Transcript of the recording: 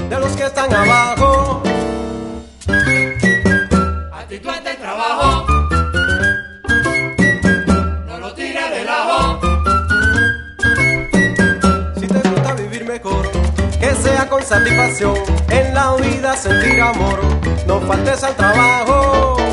de los que están abajo. Actitud ante el trabajo, no lo tires del ajo. Si te gusta vivir mejor, que sea con satisfacción, en la vida sentir amor, no faltes al trabajo.